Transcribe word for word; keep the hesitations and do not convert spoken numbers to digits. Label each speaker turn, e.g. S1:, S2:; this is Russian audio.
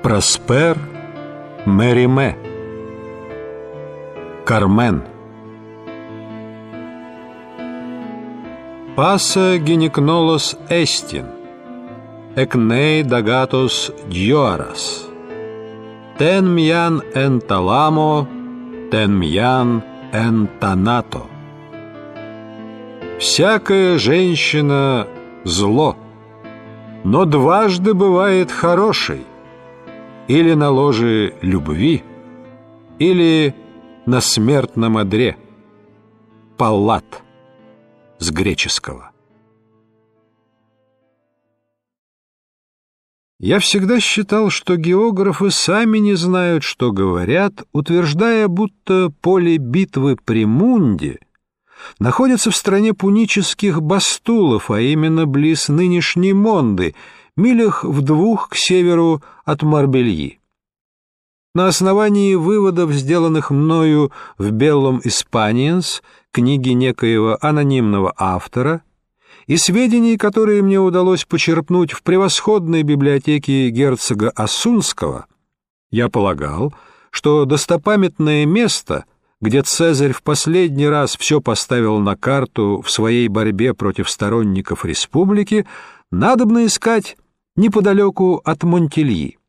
S1: Проспер Мериме, Кармен. Паса гинекнолос эстин, экней дагатос дьюарас, тен мьян эн таламо, тен мьян эн танато. Всякая женщина — зло, но дважды бывает хорошей, или на ложе любви, или на смертном одре. Паллат с греческого. Я всегда считал, что географы сами не знают, что говорят, утверждая, будто поле битвы при Мунде находится в стране пунических бастулов, а именно близ нынешней Монды, милях в двух к северу от Марбельи. На основании выводов, сделанных мною в «Беллум Испаниенс», книге некоего анонимного автора, и сведений, которые мне удалось почерпнуть в превосходной библиотеке герцога Ассунского, я полагал, что достопамятное место, где Цезарь в последний раз все поставил на карту в своей борьбе против сторонников республики, надобно искать неподалеку от Монтильи.